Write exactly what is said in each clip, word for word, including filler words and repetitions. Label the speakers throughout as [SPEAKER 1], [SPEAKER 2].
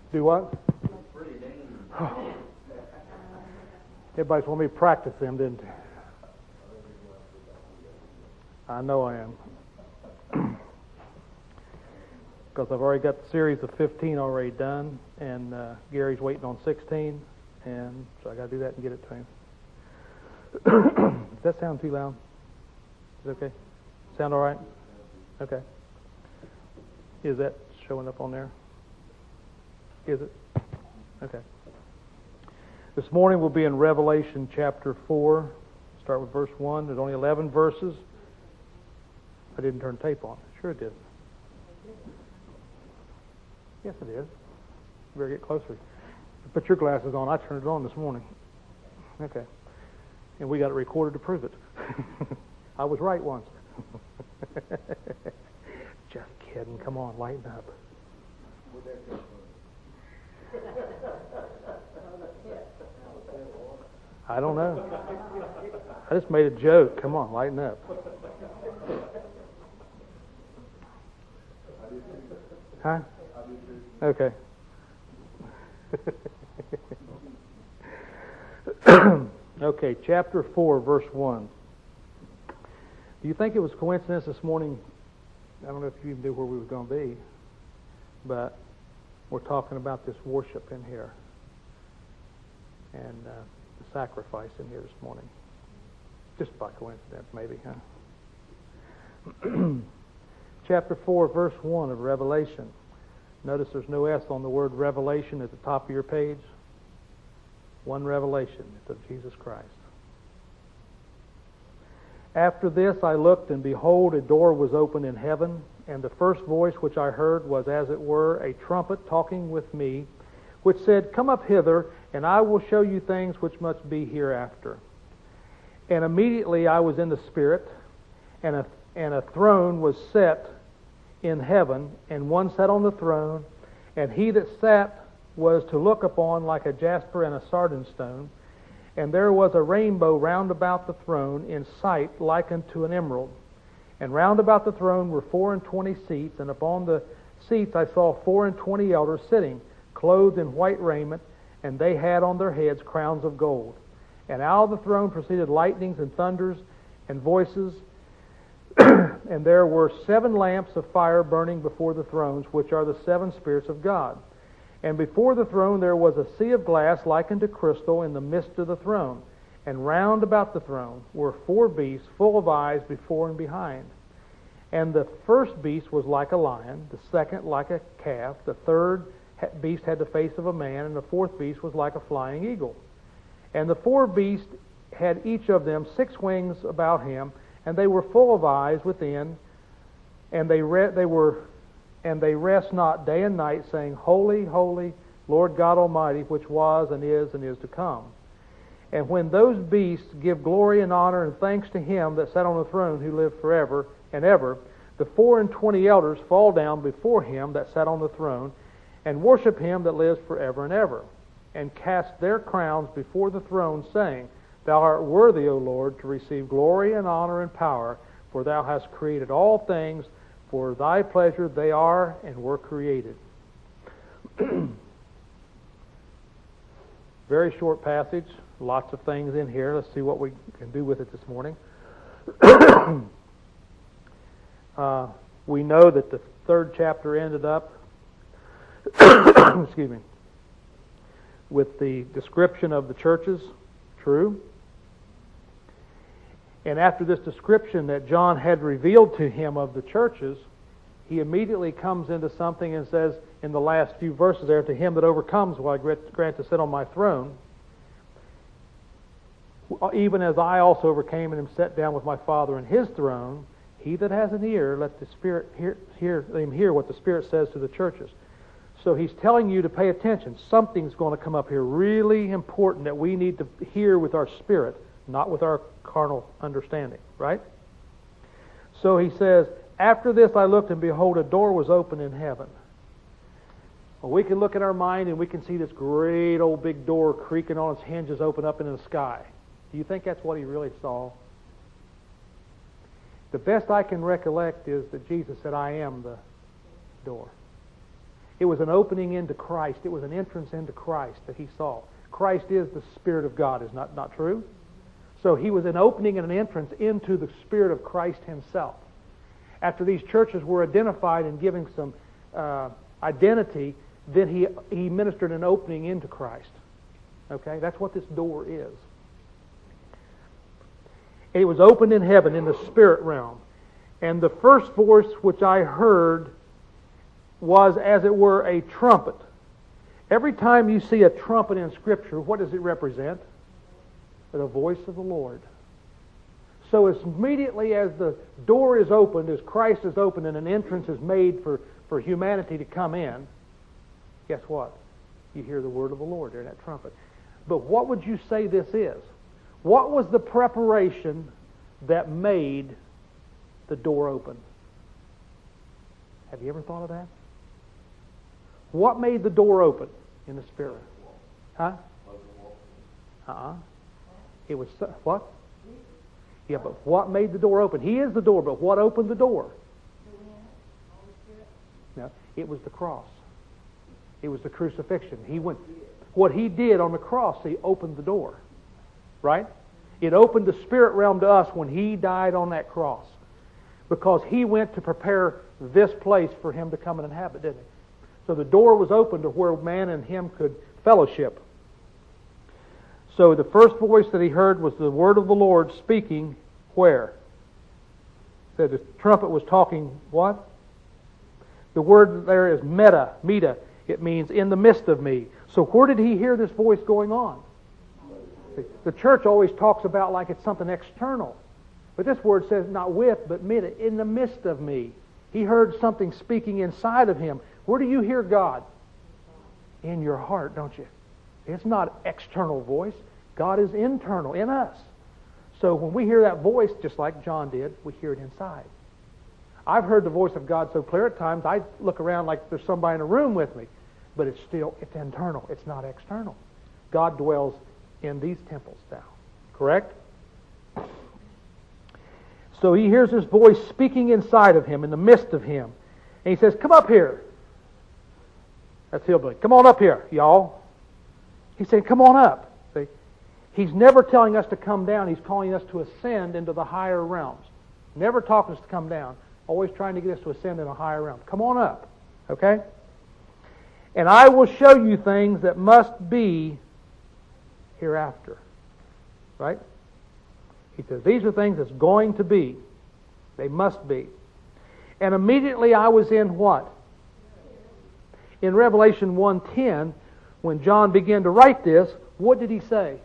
[SPEAKER 1] Do what? Oh. Everybody's wanting me to practice them, didn't they? I know I am. Because I've already got the series of fifteen already done, and uh, Gary's waiting on sixteen, and so I got to do that and get it to him. Does that sound too loud? Is it okay? Sound all right? Okay. Is that showing up on there? Is it? Okay. This morning we'll be in Revelation chapter four. Start with verse one. There's only eleven verses. I didn't turn tape on. Sure it did. Yes, it is. You better get closer. Put your glasses on. I turned it on this morning. Okay. And we got it recorded to prove it. I was right once. Just kidding. Come on, lighten up. I don't know. I just made a joke. Come on, lighten up. Huh? Okay. Okay, chapter four, verse one. Do you think it was coincidence this morning? I don't know if you even knew where we were going to be, but we're talking about this worship in here and uh, the sacrifice in here this morning. Just by coincidence, maybe, huh? Chapter four, verse one of Revelation. Notice there's no S on the word revelation at the top of your page. One revelation. It's of Jesus Christ. After this I looked, and behold, a door was opened in heaven, and the first voice which I heard was as it were a trumpet talking with me, which said, Come up hither, and I will show you things which must be hereafter. And immediately I was in the Spirit, and a, and a throne was set in heaven, and one sat on the throne, and he that sat was to look upon like a jasper and a sardine stone, and there was a rainbow round about the throne in sight like unto an emerald. And round about the throne were four and twenty seats, and upon the seats I saw four and twenty elders sitting, clothed in white raiment, and they had on their heads crowns of gold. And out of the throne proceeded lightnings and thunders and voices, and there were seven lamps of fire burning before the thrones, which are the seven spirits of God. And before the throne there was a sea of glass like unto crystal in the midst of the throne. And round about the throne were four beasts full of eyes before and behind. And the first beast was like a lion, the second like a calf, the third beast had the face of a man, and the fourth beast was like a flying eagle. And the four beasts had each of them six wings about him, and they were full of eyes within, and they re- they were and they rest not day and night, saying, Holy, holy, Lord God Almighty, which was and is and is to come. And when those beasts give glory and honor and thanks to him that sat on the throne, who lived forever and ever, the four and twenty elders fall down before him that sat on the throne, and worship him that lives forever and ever, and cast their crowns before the throne, saying, Thou art worthy, O Lord, to receive glory and honor and power, for thou hast created all things, for thy pleasure they are and were created. Very short passage, lots of things in here. Let's see what we can do with it this morning. uh, we know that the third chapter ended up excuse me, with the description of the churches. True. And after this description that John had revealed to him of the churches, he immediately comes into something and says in the last few verses there, To him that overcomes will I grant to sit on my throne, even as I also overcame and am set down with my Father in his throne. He that has an ear, let the Spirit hear, hear, let him hear what the Spirit says to the churches. So he's telling you to pay attention. Something's going to come up here really important that we need to hear with our spirit, not with our carnal understanding, right? So he says, After this I looked, and behold, a door was open in heaven. Well, we can look at our mind and we can see this great old big door creaking on its hinges open up into the sky. Do you think that's what he really saw? The best I can recollect is that Jesus said, I am the door. It was an opening into Christ. It was an entrance into Christ that he saw. Christ is the Spirit of God, is not, not true? So he was an opening and an entrance into the Spirit of Christ himself. After these churches were identified and given some uh, identity, then he, he ministered an opening into Christ. Okay? That's what this door is. It was opened in heaven, in the spirit realm. And the first voice which I heard was, as it were, a trumpet. Every time you see a trumpet in Scripture, what does it represent? The voice of the Lord. So as immediately as the door is opened, as Christ is opened and an entrance is made for, for humanity to come in, guess what? You hear the word of the Lord there in that trumpet. But what would you say this is? What was the preparation that made the door open? Have you ever thought of that? What made the door open in the Spirit? Huh? Uh-uh. It was, what? Yeah, but what made the door open? He is the door, but what opened the door? No, it was the cross. It was the crucifixion. He went. What he did on the cross, he opened the door. Right? It opened the spirit realm to us when he died on that cross. Because he went to prepare this place for him to come and inhabit, didn't he? So the door was open to where man and him could fellowship. So the first voice that he heard was the word of the Lord speaking where? Said the trumpet was talking what? The word there is meta, meta. It means in the midst of me. So where did he hear this voice going on? The church always talks about like it's something external. But this word says not with, but meta, in the midst of me. He heard something speaking inside of him. Where do you hear God? In your heart, don't you? It's not external voice. God is internal, in us. So when we hear that voice, just like John did, we hear it inside. I've heard the voice of God so clear at times, I look around like there's somebody in a room with me. But it's still, it's internal. It's not external. God dwells in these temples now. Correct? So he hears this voice speaking inside of him, in the midst of him. And he says, come up here. That's Hillbilly. Come on up here, y'all. He's saying, come on up. See? He's never telling us to come down. He's calling us to ascend into the higher realms. Never talking us to come down. Always trying to get us to ascend in a higher realm. Come on up. Okay? And I will show you things that must be hereafter. Right? He says, these are things that's going to be. They must be. And immediately I was in what? In Revelation one ten, when John began to write this, what did he say?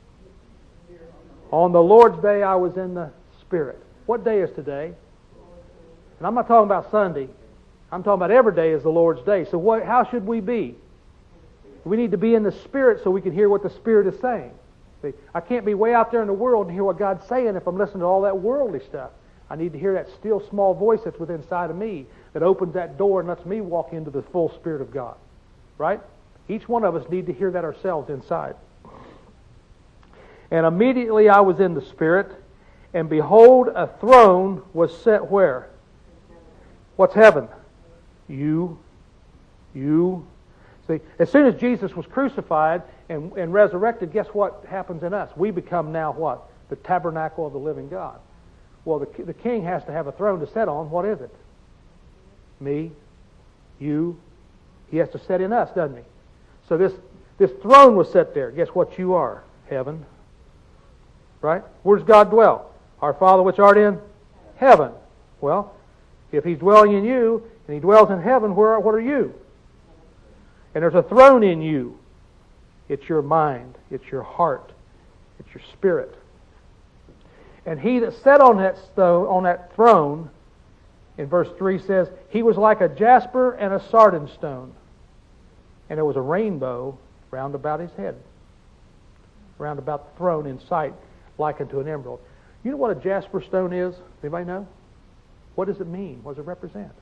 [SPEAKER 1] On the Lord's day I was in the Spirit. What day is today? And I'm not talking about Sunday. I'm talking about every day is the Lord's day. So what, how should we be? We need to be in the Spirit so we can hear what the Spirit is saying. See, I can't be way out there in the world and hear what God's saying if I'm listening to all that worldly stuff. I need to hear that still small voice that's within inside of me that opens that door and lets me walk into the full Spirit of God. Right? Each one of us need to hear that ourselves inside. And immediately I was in the Spirit, and behold, a throne was set where? What's heaven? You. You. See, as soon as Jesus was crucified and, and resurrected, guess what happens in us? We become now what? The tabernacle of the living God. Well, the, the king has to have a throne to sit on. What is it? Me. You. He has to sit in us, doesn't he? So this, this throne was set there. Guess what you are? Heaven. Right? Where does God dwell? Our Father which art in heaven. Well, if He's dwelling in you, and He dwells in heaven, where, what are you? And there's a throne in you. It's your mind. It's your heart. It's your spirit. And He that sat on that stone, on that throne, in verse three says, He was like a jasper and a sardine stone. And there was a rainbow round about His head. Round about the throne in sight, like unto an emerald. You know what a jasper stone is? Anybody know? What does it mean? What does it represent?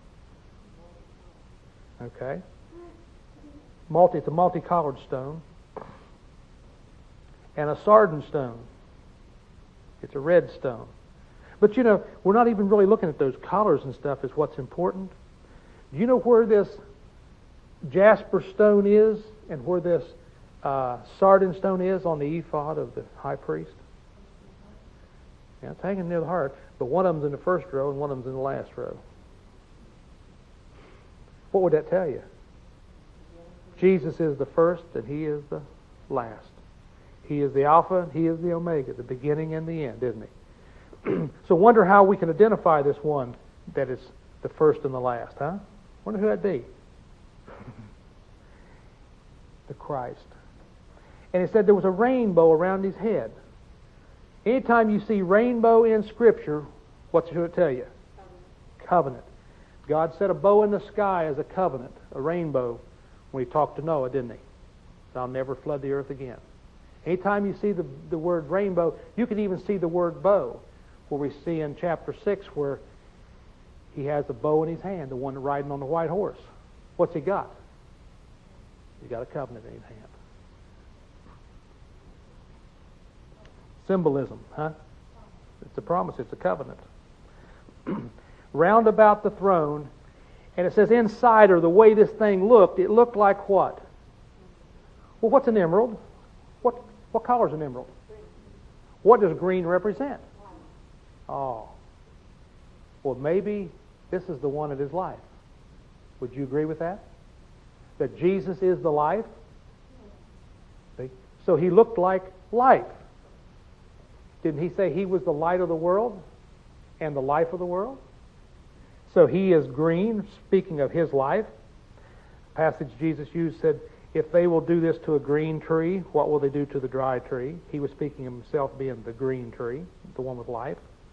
[SPEAKER 1] Okay. Multi, it's a multicolored stone. And a sardine stone. It's a red stone. But you know, we're not even really looking at those colors and stuff as what's important. Do you know where this jasper stone is and where this uh, sardine stone is on the ephod of the high priest? Yeah, it's hanging near the heart, but one of them's in the first row and one of them's in the last row. What would that tell you? Jesus is the first and He is the last. He is the Alpha and He is the Omega, the beginning and the end, isn't He? So wonder how we can identify this one that is the first and the last, huh? Wonder who that'd be. The Christ. And it said there was a rainbow around His head. Anytime you see rainbow in Scripture, what should it tell you? Covenant. God set a bow in the sky as a covenant, a rainbow, when He talked to Noah, didn't He? I'll never flood the earth again. Anytime you see the, the word rainbow, you can even see the word bow, where we see in chapter six where He has a bow in His hand, the one riding on the white horse. What's He got? He's got a covenant in His hand. Symbolism, huh? It's a promise, it's a covenant. Round about the throne, and it says inside, or the way this thing looked, it looked like what? Well, what's an emerald? What what color is an emerald? What does green represent? Oh. Well, maybe this is the one that is life. Would you agree with that? That Jesus is the life? See? So He looked like life. Didn't He say He was the light of the world and the life of the world? So He is green, speaking of His life. The passage Jesus used said, if they will do this to a green tree, what will they do to the dry tree? He was speaking of Himself being the green tree, the one with life.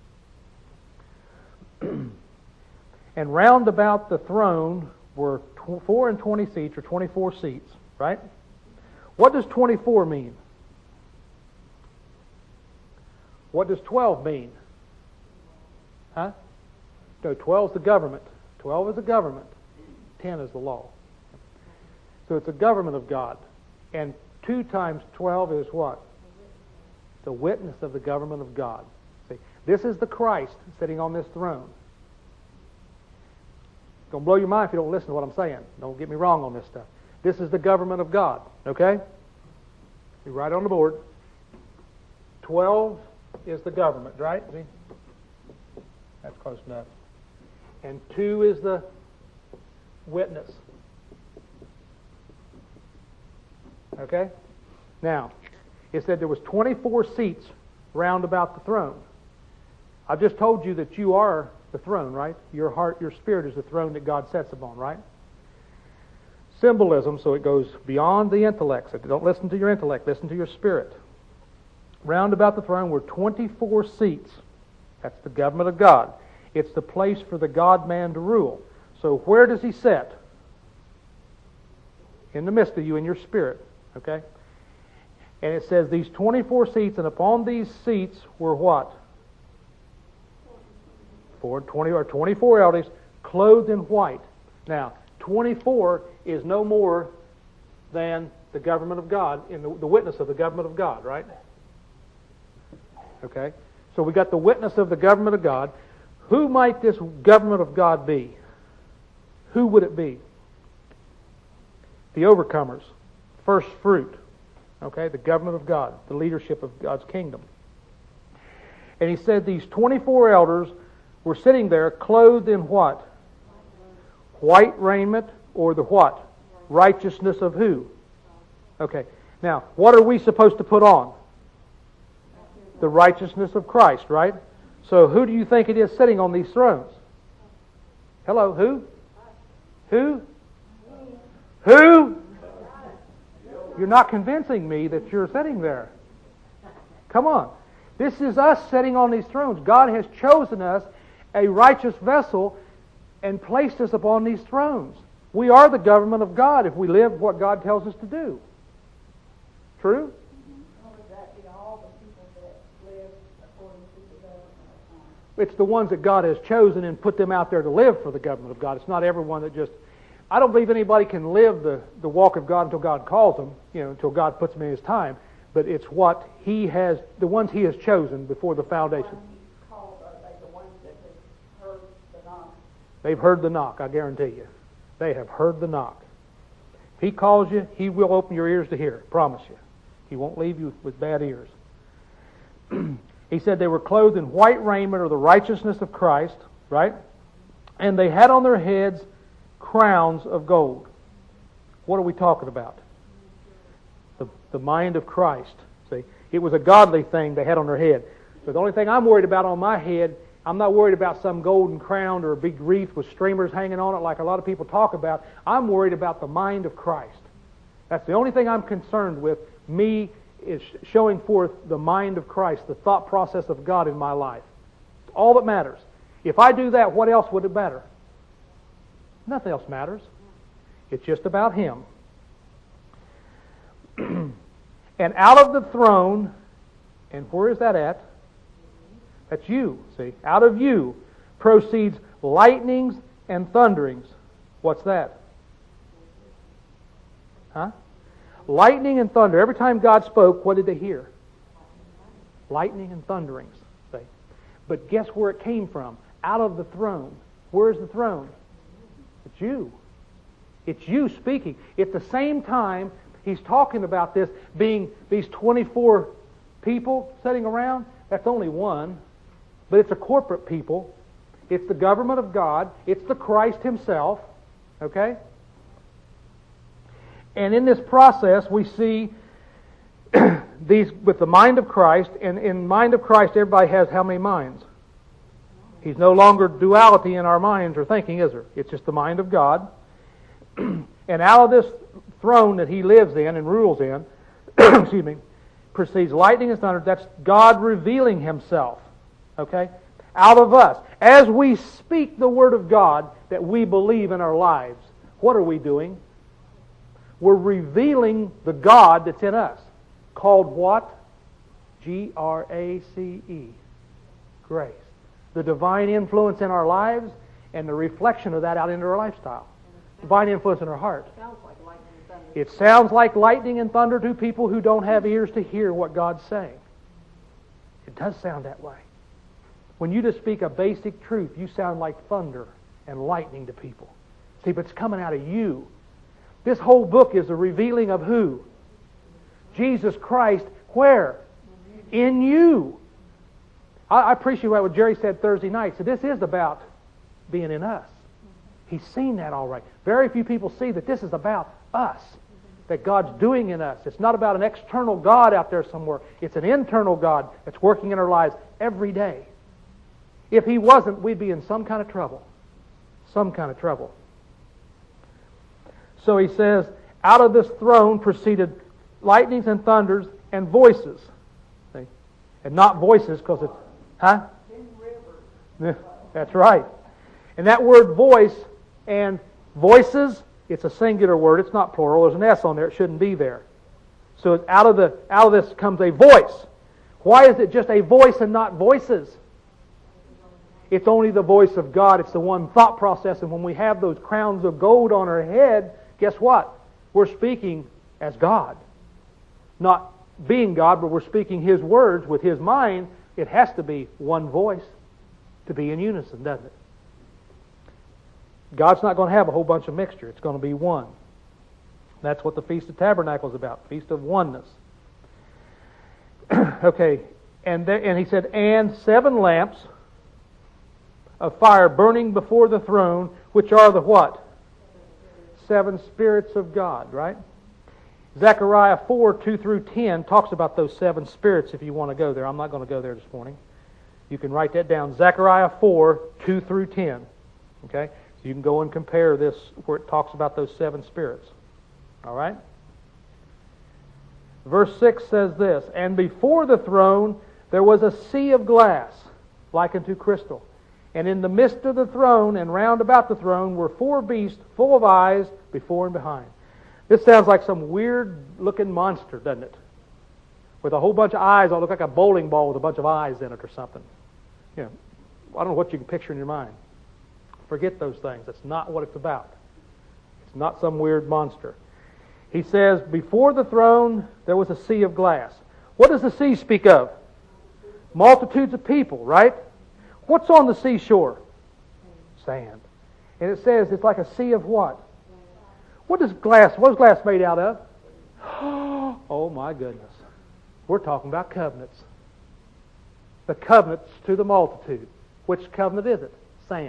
[SPEAKER 1] And round about the throne were tw- four and twenty seats, or twenty-four seats, right? What does twenty-four mean? What does twelve mean? Huh? No, twelve is the government. twelve is the government. ten is the law. So it's a government of God. And two times twelve is what? The witness of the government of God. See, this is the Christ sitting on this throne. It's going to blow your mind if you don't listen to what I'm saying. Don't get me wrong on this stuff. This is the government of God. Okay? You write on the board. twelve is the government, right? See? That's close enough. And two is the witness. Okay? Now, it said there was twenty-four seats round about the throne. I've just told you that you are the throne, right? Your heart, your spirit is the throne that God sits upon, right? Symbolism, so it goes beyond the intellect. So don't listen to your intellect, listen to your spirit. Round about the throne were twenty-four seats. That's the government of God. It's the place for the God-man to rule. So where does He sit? In the midst of you, in your spirit. Okay? And it says these twenty-four seats, and upon these seats were what? Four, twenty, or twenty-four elders clothed in white. Now, twenty-four is no more than the government of God, in the, the witness of the government of God, right? Okay? So we got the witness of the government of God. Who might this government of God be? Who would it be? The overcomers. First fruit. Okay? The government of God. The leadership of God's kingdom. And he said these twenty-four elders were sitting there clothed in what? White raiment, or the what? Righteousness of who? Okay. Now, what are we supposed to put on? The righteousness of Christ, right? So who do you think it is sitting on these thrones? Hello, who? Who? Who? You're not convincing me that you're sitting there. Come on. This is us sitting on these thrones. God has chosen us, a righteous vessel, and placed us upon these thrones. We are the government of God if we live what God tells us to do. True? It's the ones that God has chosen and put them out there to live for the government of God. It's not everyone that just... I don't believe anybody can live the, the walk of God until God calls them, you know, until God puts them in His time. But it's what He has, the ones He has chosen before the foundation.
[SPEAKER 2] Called, are they the ones that have heard the knock?
[SPEAKER 1] They've heard the knock, I guarantee you. They have heard the knock. If He calls you, He will open your ears to hear. Promise you. He won't leave you with bad ears. He said they were clothed in white raiment or the righteousness of Christ, right? And they had on their heads crowns of gold. What are we talking about? The, the mind of Christ. See, it was a godly thing they had on their head. But the only thing I'm worried about on my head, I'm not worried about some golden crown or a big wreath with streamers hanging on it like a lot of people talk about. I'm worried about the mind of Christ. That's the only thing I'm concerned with. Me is showing forth the mind of Christ, the thought process of God in my life. All that matters. If I do that, what else would it matter? Nothing else matters. It's just about Him. And out of the throne, and where is that at? That's you, see. Out of you proceeds lightnings and thunderings. What's that? Huh? Lightning and thunder. Every time God spoke, what did they hear? Lightning and thunderings. See. But guess where it came from? Out of the throne. Where's the throne? It's you. It's you speaking. At the same time, He's talking about this being these twenty-four people sitting around. That's only one. But it's a corporate people. It's the government of God. It's the Christ Himself. Okay? And in this process, we see these with the mind of Christ. And in mind of Christ, everybody has how many minds? He's no longer duality in our minds or thinking, is there? It's just the mind of God. And out of this throne that He lives in and rules in, excuse me, proceeds lightning and thunder. That's God revealing Himself. Okay? Out of us. As we speak the Word of God that we believe in our lives, what are we doing? We're revealing the God that's in us. Called what? G R A C E. Grace. The divine influence in our lives and the reflection of that out into our lifestyle. Divine influence in our heart.
[SPEAKER 2] Sounds like lightning and thunder.
[SPEAKER 1] It sounds like lightning and thunder to people who don't have ears to hear what God's saying. It does sound that way. When you just speak a basic truth, you sound like thunder and lightning to people. See, but it's coming out of you. This whole book is a revealing of who? Jesus Christ. Where? In you. I, I appreciate what Jerry said Thursday night. So this is about being in us. He's seen that all right. Very few people see that this is about us. That God's doing in us. It's not about an external God out there somewhere. It's an internal God that's working in our lives every day. If He wasn't, we'd be in some kind of trouble. Some kind of trouble. So he says, out of this throne proceeded lightnings and thunders and voices. See? And not voices because it's... Huh? That's right. And that word voice and voices, it's a singular word. It's not plural. There's an S on there. It shouldn't be there. So it's out of the out of this comes a voice. Why is it just a voice and not voices? It's only the voice of God. It's the one thought process. And when we have those crowns of gold on our head, guess what? We're speaking as God. Not being God, but we're speaking His words with His mind. It has to be one voice to be in unison, doesn't it? God's not going to have a whole bunch of mixture. It's going to be one. That's what the Feast of Tabernacles is about. Feast of oneness. Okay. And, there, and he said, and seven lamps of fire burning before the throne, which are the what? Seven spirits of God, right? Zechariah four, two through ten talks about those seven spirits if you want to go there. I'm not going to go there this morning. You can write that down. Zechariah four, two through ten. Okay? So you can go and compare this where it talks about those seven spirits. All right? Verse six says this, and before the throne there was a sea of glass, like unto crystal. And in the midst of the throne and round about the throne were four beasts full of eyes before and behind. This sounds like some weird-looking monster, doesn't it? With a whole bunch of eyes. It'll look like a bowling ball with a bunch of eyes in it or something. You know, I don't know what you can picture in your mind. Forget those things. That's not what it's about. It's not some weird monster. He says, before the throne there was a sea of glass. What does the sea speak of? Multitudes of people, right? What's on the seashore? Sand. And it says it's like a sea of what? What is glass? What is glass made out of? Oh my goodness. We're talking about covenants. The covenants to the multitude. Which covenant is it? Sand.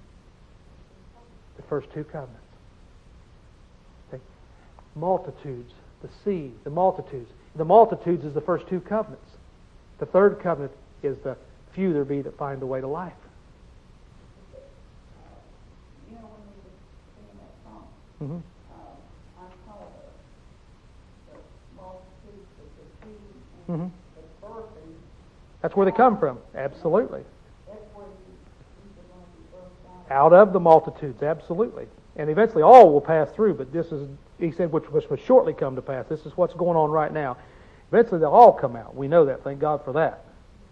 [SPEAKER 1] The first two covenants. Okay. Multitudes. The sea. The multitudes. The multitudes is the first two covenants. The third covenant is the few there be that find the way to life.
[SPEAKER 2] You know, when we were singing that song,
[SPEAKER 1] Mm-hmm.
[SPEAKER 2] um, I call the, the multitudes of the sea and
[SPEAKER 1] Mm-hmm.
[SPEAKER 2] the birthing.
[SPEAKER 1] That's where they come from. Absolutely.
[SPEAKER 2] That's where you, these are going to be birthed
[SPEAKER 1] Out
[SPEAKER 2] out.
[SPEAKER 1] of the multitudes. Absolutely. And eventually all will pass through, but this is, he said, which, which must shortly come to pass. This is what's going on right now. Eventually they'll all come out. We know that. Thank God for that.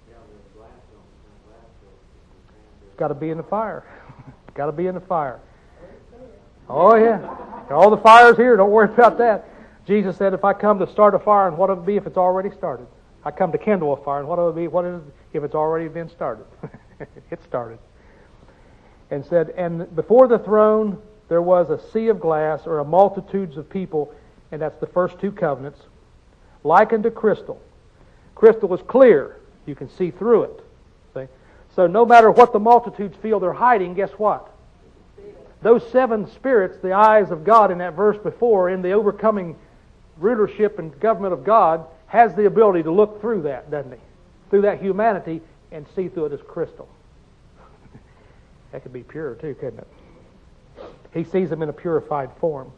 [SPEAKER 1] It's got to be in the fire. Got to be in the fire. Oh, yeah. All the fires here. Don't worry about that. Jesus said, if I come to start a fire, and what will it be if it's already started? I come to kindle a fire, and what will it be what is it if it's already been started? It started. And said, and before the throne there was a sea of glass, or a multitudes of people, and that's the first two covenants, likened to crystal. Crystal is clear. You can see through it. See? So no matter what the multitudes feel they're hiding, guess what? Those seven spirits, the eyes of God in that verse before, in the overcoming rulership and government of God, has the ability to look through that, doesn't he? Through that humanity and see through it as crystal. That could be pure too, couldn't it? He sees them in a purified form.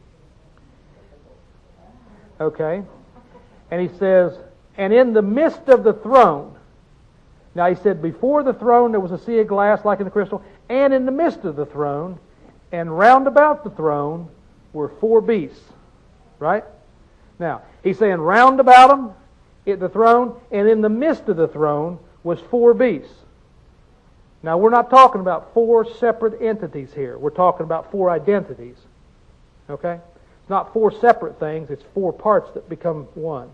[SPEAKER 1] Okay? And he says, and in the midst of the throne, now he said, before the throne there was a sea of glass like in the crystal, and in the midst of the throne, and round about the throne were four beasts. Right? Now, he's saying round about them, at the throne, and in the midst of the throne was four beasts. Now, we're not talking about four separate entities here. We're talking about four identities. Okay? It's not four separate things. It's four parts that become one.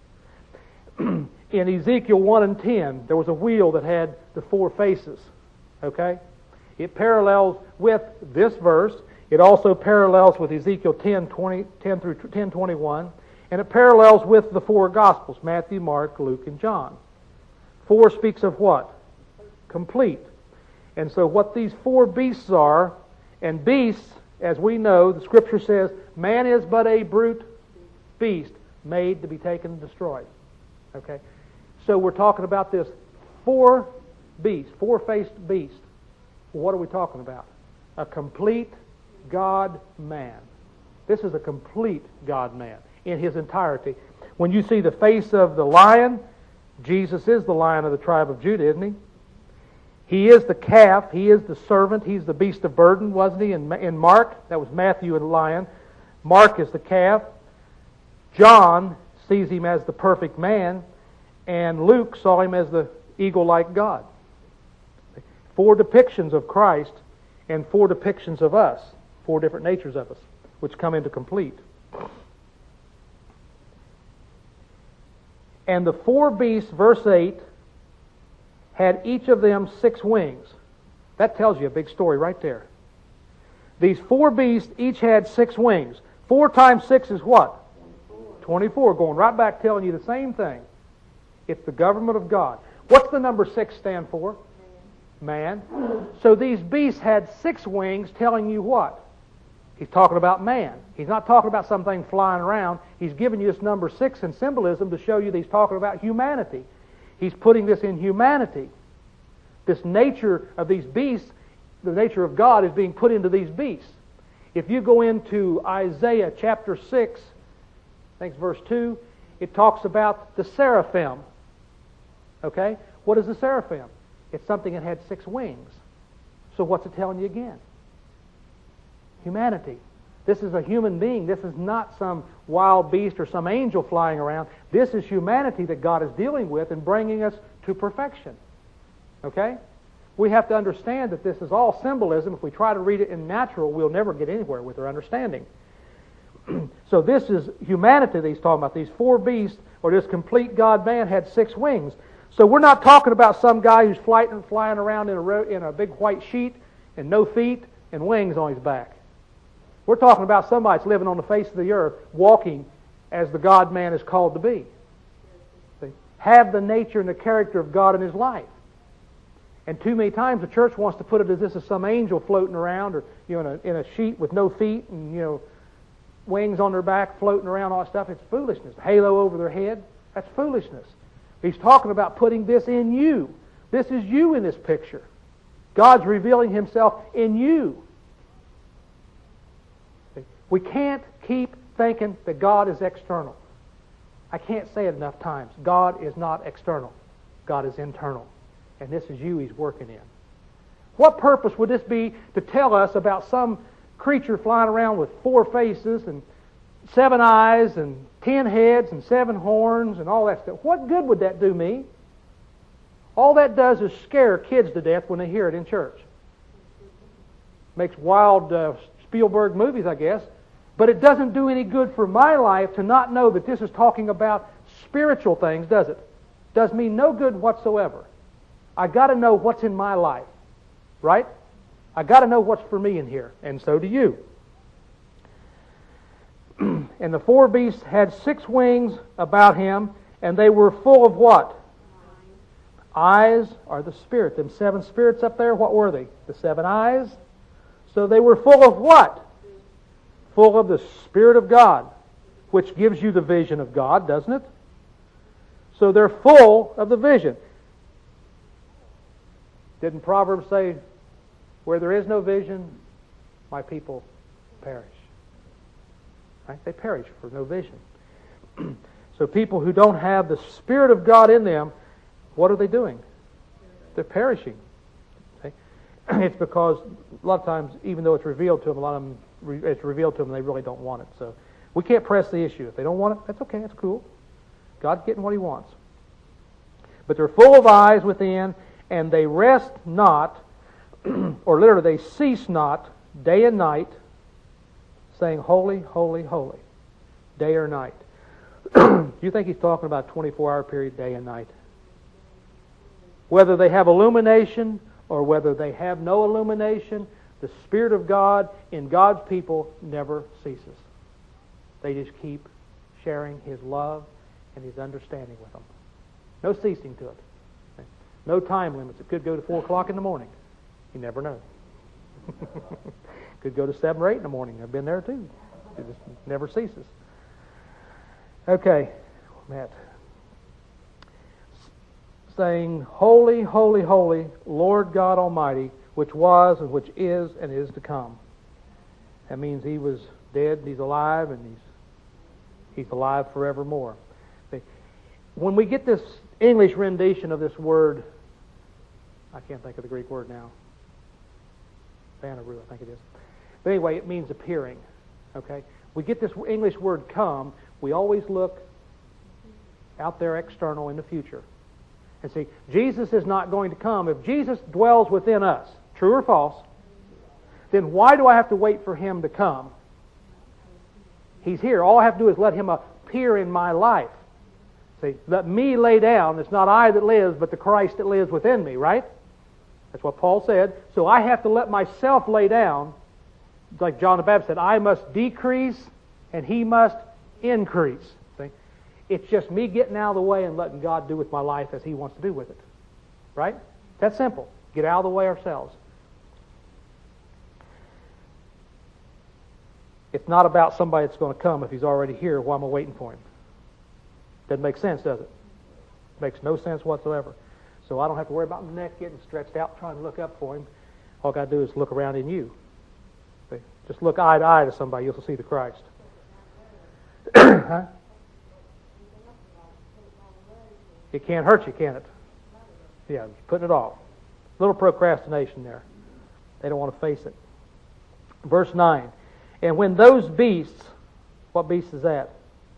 [SPEAKER 1] In Ezekiel one and ten, there was a wheel that had the four faces. Okay? It parallels with this verse. It also parallels with Ezekiel ten, twenty, ten through ten twenty-one. And it parallels with the four Gospels, Matthew, Mark, Luke, and John. Four speaks of what? Complete. And so what these four beasts are, and beasts, as we know, the Scripture says, man is but a brute beast made to be taken and destroyed. Okay? So we're talking about this four beasts, four-faced beast. What are we talking about? A complete God-man. This is a complete God-man in his entirety. When you see the face of the lion, Jesus is the Lion of the tribe of Judah, isn't he? He is the calf. He is the servant. He's the beast of burden, wasn't he? In, in Mark, that was Matthew and the lion. Mark is the calf. John sees him as the perfect man. And Luke saw him as the eagle-like God. Four depictions of Christ and four depictions of us. Four different natures of us, which come into complete. And the four beasts, verse eight, had each of them six wings. That tells you a big story right there. These four beasts each had six wings. Four times six is what? twenty-four. Going right back telling you the same thing. It's the government of God. What's the number six stand for? Man. So these beasts had six wings telling you what? He's talking about man. He's not talking about something flying around. He's giving you this number six in symbolism to show you that he's talking about humanity. He's putting this in humanity. This nature of these beasts, the nature of God is being put into these beasts. If you go into Isaiah chapter six, I think it's verse two, it talks about the seraphim. Okay? What is the seraphim? It's something that had six wings. So what's it telling you again? Humanity. This is a human being. This is not some wild beast or some angel flying around. This is humanity that God is dealing with and bringing us to perfection. Okay? We have to understand that this is all symbolism. If we try to read it in natural, we'll never get anywhere with our understanding. So this is humanity that he's talking about. These four beasts, or this complete God-man, had six wings. So we're not talking about some guy who's flying, flying around in a, ro- in a big white sheet and no feet and wings on his back. We're talking about somebody that's living on the face of the earth, walking as the God-man is called to be. See? Have the nature and the character of God in his life. And too many times the church wants to put it as this is some angel floating around, or you know, in a, in a sheet with no feet and you know, wings on their back floating around, all that stuff. It's foolishness. Halo over their head. That's foolishness. He's talking about putting this in you. This is you in this picture. God's revealing himself in you. We can't keep thinking that God is external. I can't say it enough times. God is not external. God is internal. And this is you he's working in. What purpose would this be to tell us about some creature flying around with four faces and seven eyes and ten heads and seven horns and all that stuff? What good would that do me? All that does is scare kids to death when they hear it in church. Makes wild uh, Spielberg movies, I guess. But it doesn't do any good for my life to not know that this is talking about spiritual things, does it? Does me no good whatsoever. I got to know what's in my life, right? I got to know what's for me in here, and so do you. And the four beasts had six wings about him, and they were full of what? Eyes are the spirit. Them seven spirits up there, what were they? The seven eyes. So they were full of what? Full of the Spirit of God, which gives you the vision of God, doesn't it? So they're full of the vision. Didn't Proverbs say, where there is no vision, my people perish? Right? They perish for no vision. So people who don't have the Spirit of God in them, what are they doing? They're perishing. Okay? It's because a lot of times, even though it's revealed to them, a lot of them, it's revealed to them, they really don't want it. So we can't press the issue. If they don't want it, that's okay, that's cool. God's getting what he wants. But they're full of eyes within, and they rest not, or literally they cease not, day and night, saying, holy, holy, holy, day or night. Do you think he's talking about a twenty-four hour period, day and night? Whether they have illumination or whether they have no illumination, the Spirit of God in God's people never ceases. They just keep sharing his love and his understanding with them. No ceasing to it. No time limits. It could go to four o'clock in the morning. You never know. Could go to seven or eight in the morning. I've been there too. It just never ceases. Okay, Matt. Saying, holy, holy, holy, Lord God Almighty, which was and which is and is to come. That means he was dead and he's alive, and he's he's alive forevermore. See, when we get this English rendition of this word, I can't think of the Greek word now. Phaneru, I think it is. But anyway, it means appearing. Okay? We get this English word come, we always look out there external in the future. And see, Jesus is not going to come. If Jesus dwells within us, true or false, then why do I have to wait for him to come? He's here. All I have to do is let him appear in my life. See, let me lay down. It's not I that lives, but the Christ that lives within me, right? That's what Paul said. So I have to let myself lay down. Like John the Baptist said, I must decrease and he must increase. See? It's just me getting out of the way and letting God do with my life as he wants to do with it. Right? That's simple. Get out of the way ourselves. It's not about somebody that's going to come if he's already here. Why am I waiting for him? Doesn't make sense, does it? Makes no sense whatsoever. So I don't have to worry about my neck getting stretched out trying to look up for him. All I got to do is look around in you. See? Just look eye to eye to somebody, you'll see the Christ. Huh? It can't hurt you, can it? Yeah, putting it off. A little procrastination there. They don't want to face it. Verse nine. And when those beasts, what beast is that?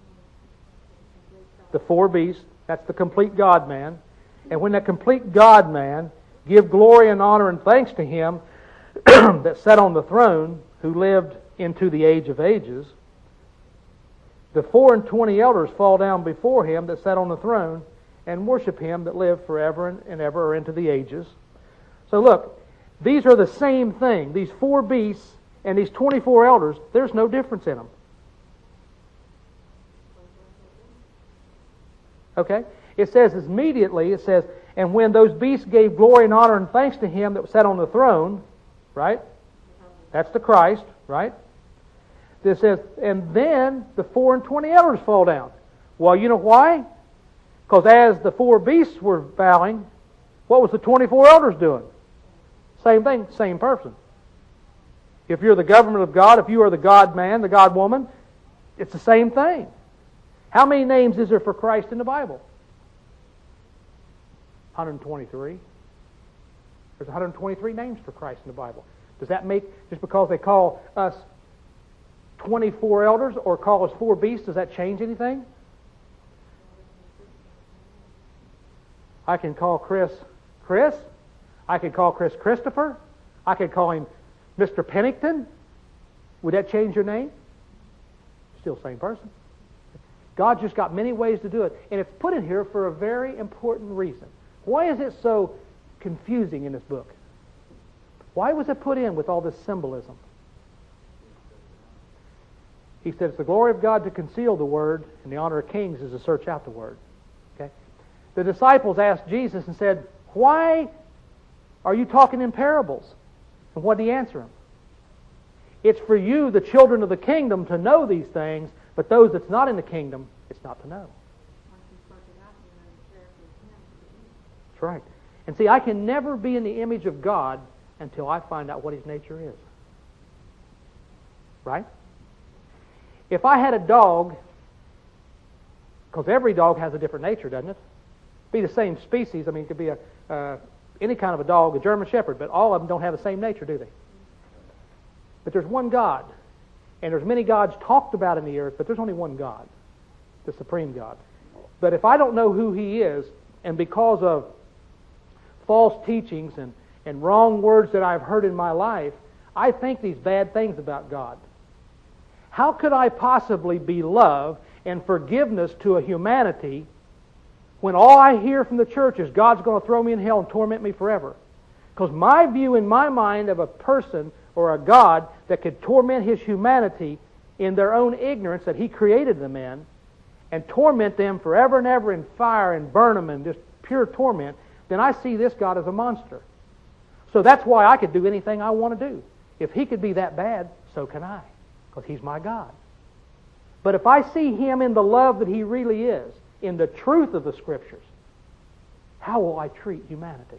[SPEAKER 1] The four beasts. That's the complete God-man. And when that complete God-man give glory and honor and thanks to him that sat on the throne, who lived into the age of ages, the four and twenty elders fall down before him that sat on the throne and worship him that lived forever and ever or into the ages. So look, these are the same thing. These four beasts And these twenty-four elders, there's no difference in them. Okay? It says immediately, it says, and when those beasts gave glory and honor and thanks to Him that sat on the throne, right? That's the Christ, right? It says, and then the four and twenty elders fall down. Well, you know why? Because as the four beasts were bowing, what was the twenty-four elders doing? Same thing, same person. If you're the government of God, if you are the God man, the God woman, it's the same thing. How many names is there for Christ in the Bible? one hundred twenty-three. There's one hundred twenty-three names for Christ in the Bible. Does that make, just because they call us twenty-four elders or call us four beasts, does that change anything? I can call Chris Chris. I could call Chris Christopher. I could call him Mister Pennington. Would that change your name? Still same person. God's just got many ways to do it. And it's put in here for a very important reason. Why is it so confusing in this book? Why was it put in with all this symbolism? He said it's the glory of God to conceal the Word, and the honor of kings is to search out the Word. Okay? The disciples asked Jesus and said, why are you talking in parables? And what did He answer them? It's for you, the children of the kingdom, to know these things, but those that's not in the kingdom, it's not to know. That's right. And see, I can never be in the image of God until I find out what His nature is. Right? If I had a dog, because every dog has a different nature, doesn't it? Be the same species. I mean, it could be a uh, any kind of a dog, a German Shepherd, but all of them don't have the same nature, do they? But there's one God, and there's many gods talked about in the earth, but there's only one God, the supreme God. But if I don't know who He is, and because of false teachings and, and wrong words that I've heard in my life, I think these bad things about God. How could I possibly be love and forgiveness to a humanity when all I hear from the church is God's going to throw me in hell and torment me forever? Because my view in my mind of a person or a God that could torment His humanity in their own ignorance that He created them in and torment them forever and ever in fire and burn them in just pure torment, then I see this God as a monster. So that's why I could do anything I want to do. If He could be that bad, so can I, because He's my God. But if I see Him in the love that He really is, in the truth of the Scriptures, how will I treat humanity?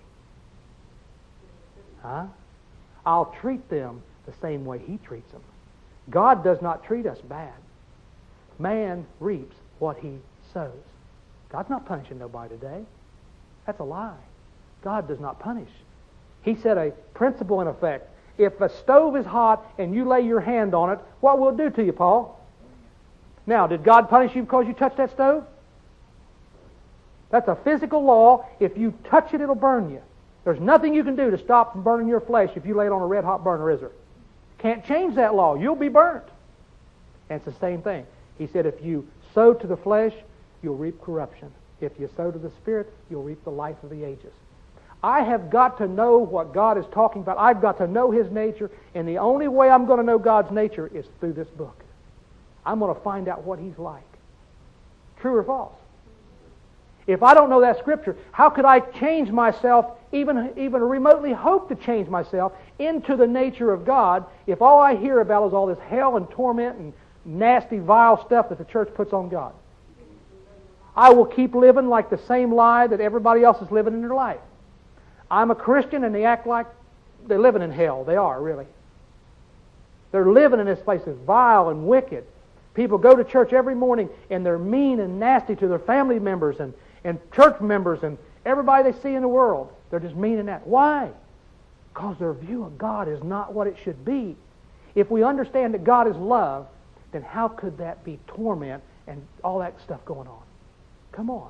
[SPEAKER 1] Huh? I'll treat them the same way He treats them. God does not treat us bad. Man reaps what he sows. God's not punishing nobody today. That's a lie. God does not punish. He said a principle in effect. If a stove is hot and you lay your hand on it, what will it do to you, Paul? Now, did God punish you because you touched that stove? That's a physical law. If you touch it, it'll burn you. There's nothing you can do to stop from burning your flesh if you lay it on a red-hot burner, is there? Can't change that law. You'll be burnt. And it's the same thing. He said if you sow to the flesh, you'll reap corruption. If you sow to the Spirit, you'll reap the life of the ages. I have got to know what God is talking about. I've got to know His nature, and the only way I'm going to know God's nature is through this book. I'm going to find out what He's like. True or false? If I don't know that Scripture, how could I change myself, even, even remotely hope to change myself into the nature of God, if all I hear about is all this hell and torment and nasty, vile stuff that the church puts on God? I will keep living like the same lie that everybody else is living in their life. I'm a Christian and they act like they're living in hell. They are, really. They're living in this place that's vile and wicked. People go to church every morning and they're mean and nasty to their family members and, and church members and everybody they see in the world. They're just mean and that. Why? Because their view of God is not what it should be. If we understand that God is love, then how could that be torment and all that stuff going on? Come on.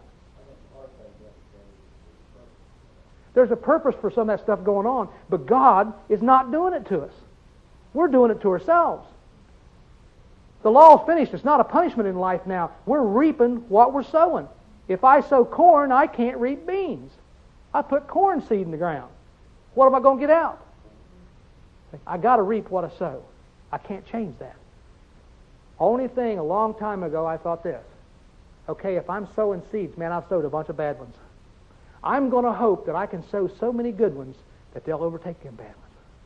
[SPEAKER 1] There's a purpose for some of that stuff going on, but God is not doing it to us. We're doing it to ourselves. The law is finished. It's not a punishment in life now. We're reaping what we're sowing. If I sow corn, I can't reap beans. I put corn seed in the ground. What am I going to get out? I got to reap what I sow. I can't change that. Only thing, a long time ago, I thought this. Okay, if I'm sowing seeds, man, I've sowed a bunch of bad ones. I'm going to hope that I can sow so many good ones that they'll overtake them bad ones.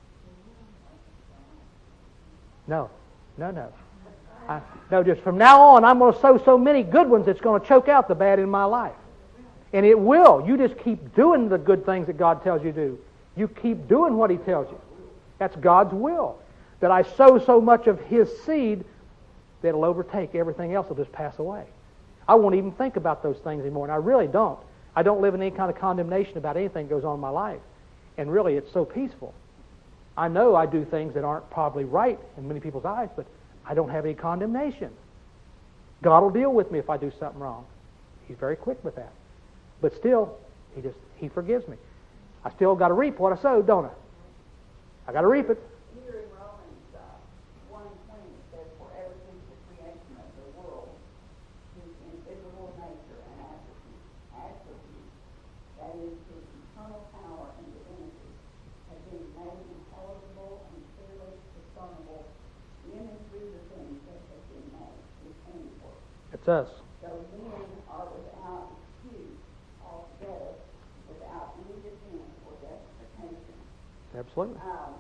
[SPEAKER 1] No, no, no. I, no, just from now on, I'm going to sow so many good ones it's going to choke out the bad in my life. And it will. You just keep doing the good things that God tells you to do. You keep doing what He tells you. That's God's will. That I sow so much of His seed that it'll overtake everything else will just pass away. I won't even think about those things anymore, and I really don't. I don't live in any kind of condemnation about anything that goes on in my life. And really, it's so peaceful. I know I do things that aren't probably right in many people's eyes, but I don't have any condemnation. God will deal with me if I do something wrong. He's very quick with that. But still, He just He forgives me. I still got to reap what I sowed, don't I? I got to reap it.
[SPEAKER 2] Here in Romans uh, one twenty it says, "For ever since the creation of the world, His invisible nature and attributes, attributes, that is, His eternal power and divinity, have been made intelligible and clearly discernible in and through the things that have been made, His handiwork.
[SPEAKER 1] It's us.
[SPEAKER 2] So men are without excuse altogether, without any defense or justification."
[SPEAKER 1] Absolutely.
[SPEAKER 2] Um,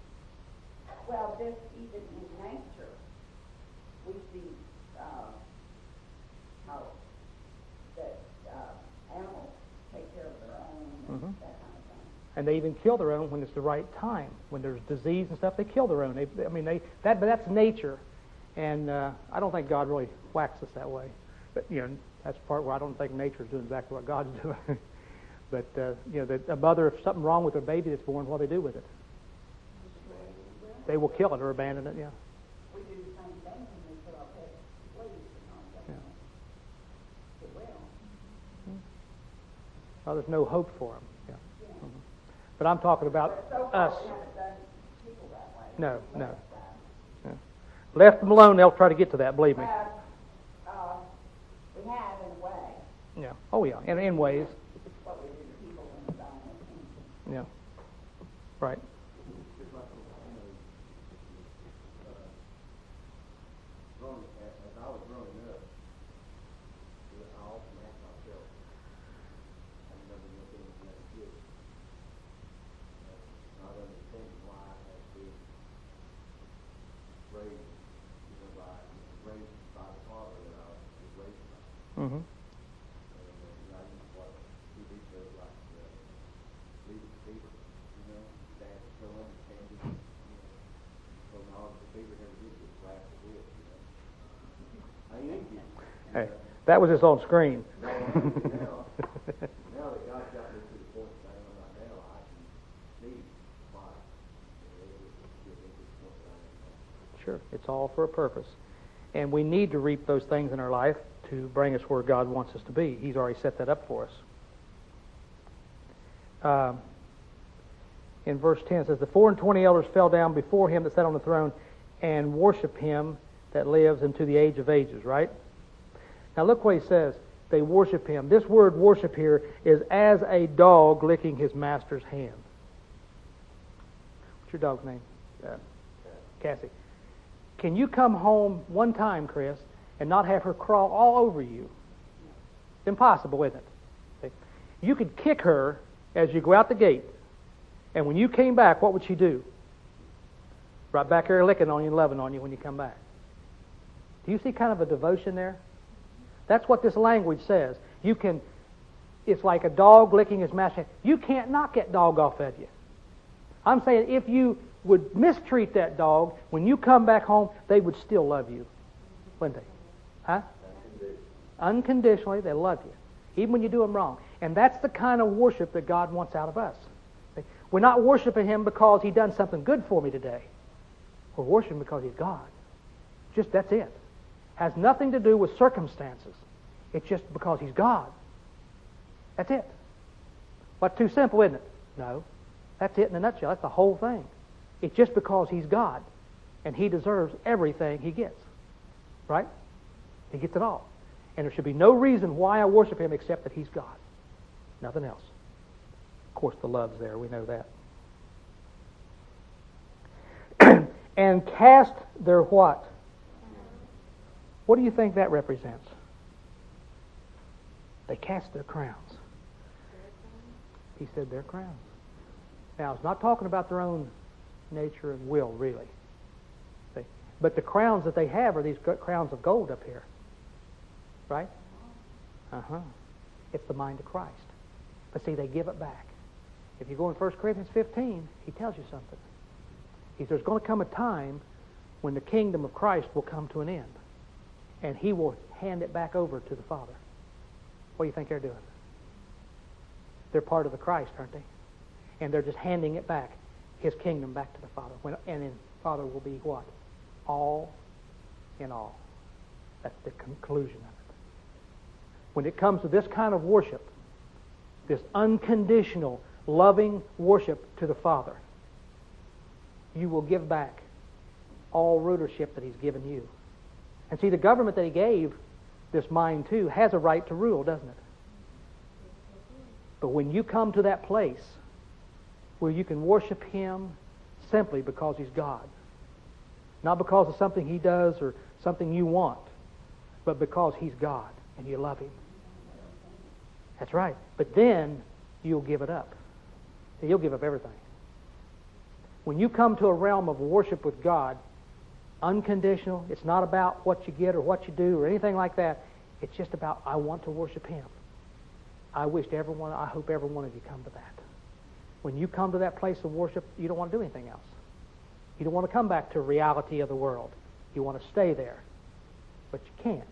[SPEAKER 2] well, this even in nature, we see uh, how that uh, animals take care of their own and
[SPEAKER 1] Mhm.
[SPEAKER 2] that kind of thing.
[SPEAKER 1] And they even kill their own when it's the right time. When there's disease and stuff, they kill their own. They, I mean, they that, but that's nature, and uh, I don't think God really whacks us that way. But you know, that's part where I don't think nature's doing exactly what God's doing. But uh, you know, the, a mother, if something wrong with her baby that's born, what do they do with it? They will kill it or abandon it. Yeah.
[SPEAKER 2] We do the same thing when we put our pets to sleep and all that.
[SPEAKER 1] Yeah.
[SPEAKER 2] It will.
[SPEAKER 1] Well, there's no hope for them. Yeah. Mhm. But I'm talking about
[SPEAKER 2] But so far,
[SPEAKER 1] us.
[SPEAKER 2] we haven't done people that way.
[SPEAKER 1] No, no.
[SPEAKER 2] But, uh,
[SPEAKER 1] Yeah. Left them alone, they'll try to get to that. Believe me.
[SPEAKER 2] Well, uh, we have in a way
[SPEAKER 1] Yeah. Oh yeah. In in ways.
[SPEAKER 2] what we do to people when we don't intend.
[SPEAKER 1] Yeah. Right.
[SPEAKER 3] Just like, you know, uh, growing, as, as I was growing up, I often asked myself, I remember when I was a kid, uh, not understanding why I had been raised, you know, by, raised by the father that I was raised by.
[SPEAKER 1] Mm-hmm.
[SPEAKER 3] And, uh, you know, I used to watch T V shows like, uh, Leave It to Beaver, you know, Dad was so understanding, you know, so now the Beaver never did get laughed at with, you know. I ain't kidding.
[SPEAKER 1] Hey, that was just on screen.
[SPEAKER 3] Now, now, now that God's got me to the point that I am right now, I can see why, you know, it would get me to the point that I am now.
[SPEAKER 1] Sure. It's all for a purpose. And we need to reap those things in our life to bring us where God wants us to be. He's already set that up for us. Um, in verse ten it says, "The four and twenty elders fell down before him that sat on the throne and worship him that lives into the age of ages," right? Now look what he says. They worship him. This word worship here is as a dog licking his master's hand. What's your dog's name? Uh, Cassie. Can you come home one time, Chris, and not have her crawl all over you? It's impossible, isn't it? See? You could kick her as you go out the gate, and when you came back, what would she do? Right back here licking on you and loving on you when you come back. Do you see kind of a devotion there? That's what this language says. You can, it's like a dog licking his master's hand. You can't knock that dog off of you. I'm saying if you would mistreat that dog, when you come back home, they would still love you. Wouldn't they? Huh? Unconditionally, they love you. Even when you do them wrong. And that's the kind of worship that God wants out of us. See? We're not worshiping Him because He done something good for me today. We're worshiping because He's God. Just that's it. Has nothing to do with circumstances. It's just because He's God. That's it. But too simple, isn't it? No. That's it in a nutshell. That's the whole thing. It's just because He's God. And He deserves everything He gets. Right? He gets it all. And there should be no reason why I worship Him except that He's God. Nothing else. Of course, the love's there. We know that. and cast their what? What do you think that represents? They cast their crowns. He said their crowns. Now, it's not talking about their own nature and will, really. See? But the crowns that they have are these crowns of gold up here. Right? Uh-huh. It's the mind of Christ. But see, they give it back. If you go in First Corinthians fifteen, he tells you something. He says there's going to come a time when the kingdom of Christ will come to an end. And he will hand it back over to the Father. What do you think they're doing? They're part of the Christ, aren't they? And they're just handing it back, his kingdom back to the Father. When, and in Father will be what? All in all. That's the conclusion of it. When it comes to this kind of worship, this unconditional, loving worship to the Father, you will give back all rulership that he's given you. And see, the government that he gave this mind to has a right to rule, doesn't it? But when you come to that place where you can worship him simply because he's God, not because of something he does or something you want, but because he's God and you love him. That's right. But then you'll give it up. You'll give up everything. When you come to a realm of worship with God, unconditional, it's not about what you get or what you do or anything like that. It's just about, I want to worship him. I wish everyone, I hope every one of you come to that. When you come to that place of worship, you don't want to do anything else. You don't want to come back to reality of the world. You want to stay there. But you can't.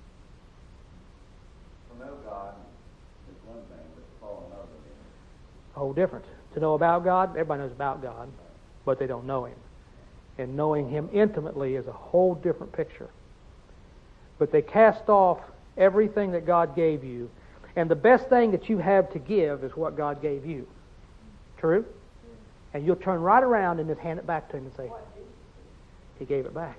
[SPEAKER 3] To know God is one thing, but to fall in love with him.
[SPEAKER 1] A whole different. To know about God, everybody knows about God, but they don't know him. And knowing him intimately is a whole different picture. But they cast off everything that God gave you. And the best thing that you have to give is what God gave you. True? And you'll turn right around and just hand it back to him and say, he gave it back.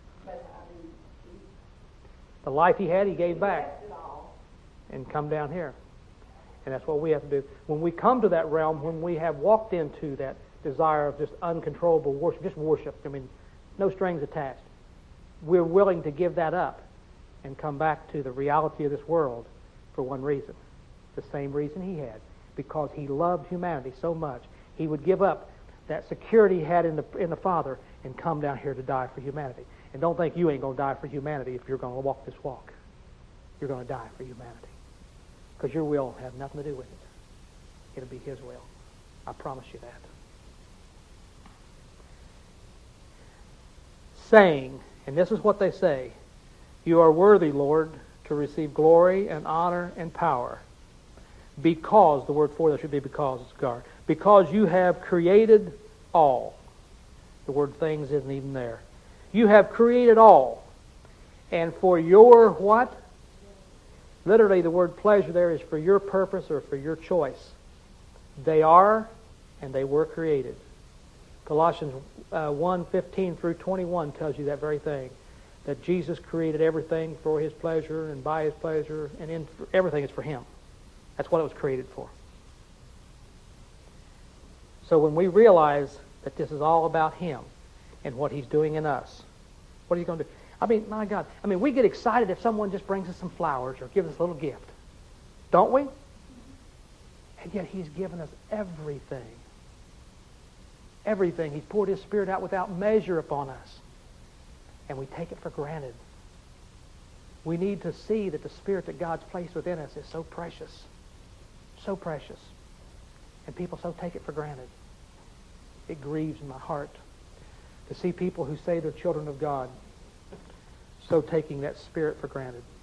[SPEAKER 1] The life he had, he gave back. And come down here. And that's what we have to do. When we come to that realm, when we have walked into that desire of just uncontrollable worship, just worship, I mean, no strings attached, we're willing to give that up and come back to the reality of this world for one reason. The same reason he had. Because he loved humanity so much, he would give up that security he had in the, in the Father and come down here to die for humanity. And don't think you ain't going to die for humanity if you're going to walk this walk. You're going to die for humanity. Because your will will have nothing to do with it. It'll be his will. I promise you that. Saying, and this is what they say, you are worthy, Lord, to receive glory and honor and power. Because, the word for that should be because, it's God. Because you have created all. The word things isn't even there. You have created all. And for your what? Literally, the word pleasure there is for your purpose or for your choice. They are and they were created. Colossians uh, one, fifteen through twenty-one tells you that very thing. That Jesus created everything for his pleasure and by his pleasure, and in, everything is for him. That's what it was created for. So when we realize that this is all about him and what he's doing in us, what are you going to do? I mean, my God, I mean, we get excited if someone just brings us some flowers or gives us a little gift. Don't we? And yet he's given us everything. Everything. He's poured his Spirit out without measure upon us. And we take it for granted. We need to see that the Spirit that God's placed within us is so precious. So precious. And people so take it for granted. It grieves my heart to see people who say they're children of God so taking that Spirit for granted.